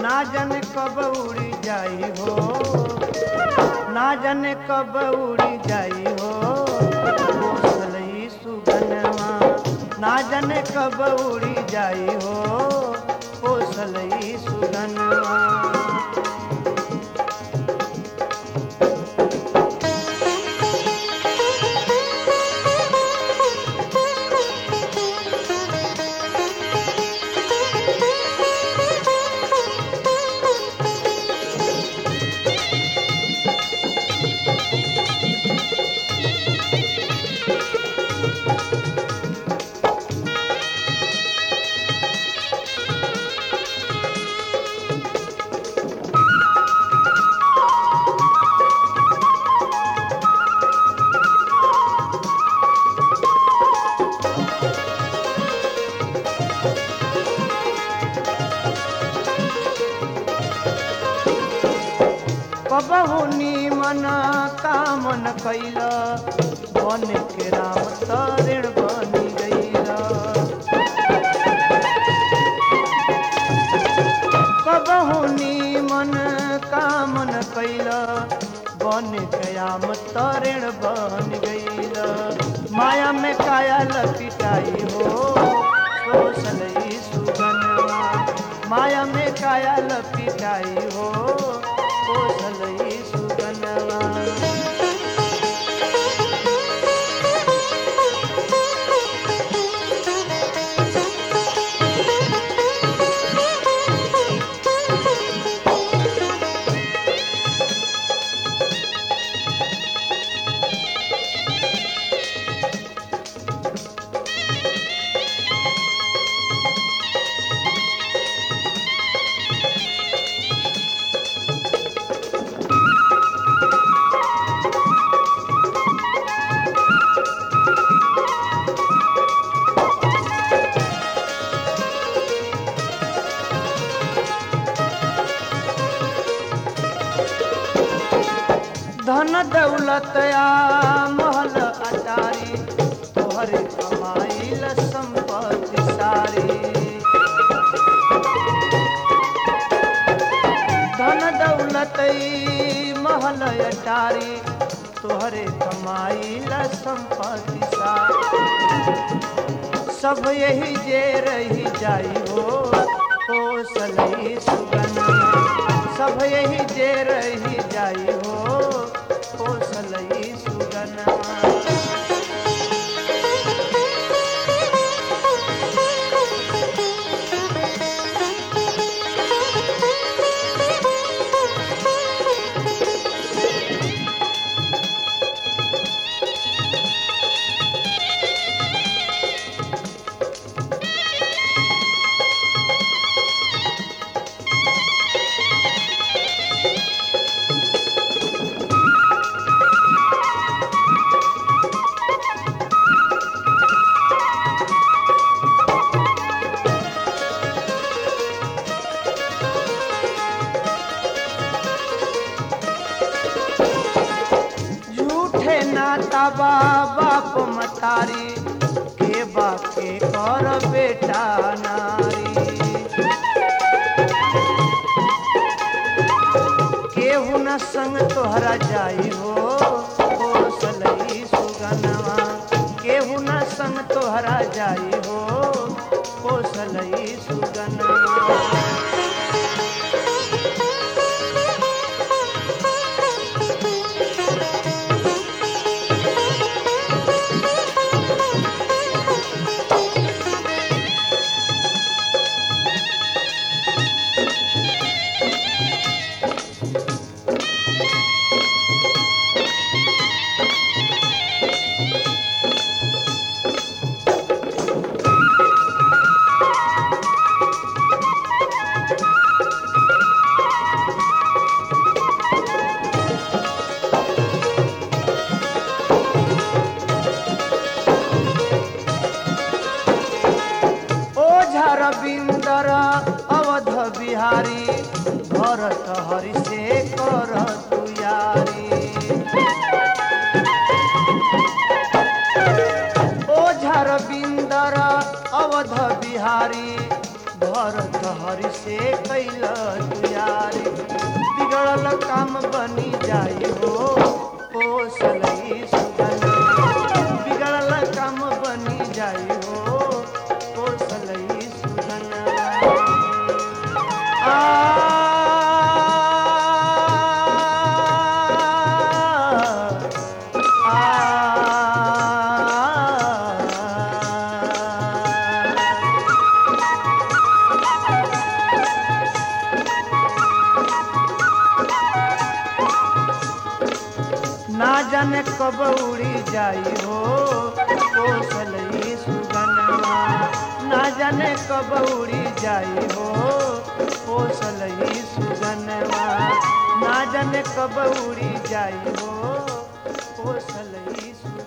ना जाने कब उड़ी जाई हो, ना जाने कब उड़ी जाई हो कोसलई सुगनवा, ना जाने कब उड़ी जाई हो कोसलई सुगनवा। कबहु नीमन कामन कैला बन के राम तरण बनी गईला। कबहु नीमन कामन कैला बन के राम तरण बन गईला। माया में काया लपिटाई हो कोसलई सुगनवा, माया में काया लपिटाई हो कोसलई सुगनवा। धन दौलत या महल अटारी तोहरे कमाइल संपत्ति सारी। धन दौलत महल अटारी तोहरे कमाइल संपत्ति सारी। सब यही जे रही जाई हो कोसलई सुगनवा, सब यही जे रही जाई हो कोसलई सुगनवा। नाता बाप मतारी के बाके कर बेटा नारी। केहू न संग तोहरा जाई हो कोसलई सुगनवा, केहू न संग तोहरा जाई हो कोसलई सुगनवा। रविंदर अवध बिहारी भरत हरि से कर तू यारी। ओझा रविंदर अवध बिहारी भरत हरि से कैल तुयारी बिगड़ल काम बनी जाई हो पोसलई सुगना बिगड़ल काम बनी जाई हो पोसलई सुगना ना जाने कब उड़ी जाई हो पोसलई सुगनवा ना जाने कब उड़ी जाई हो पोसलई सुगनवा ना जाने कब उड़ी जाई हो पोसलई सुगनवा।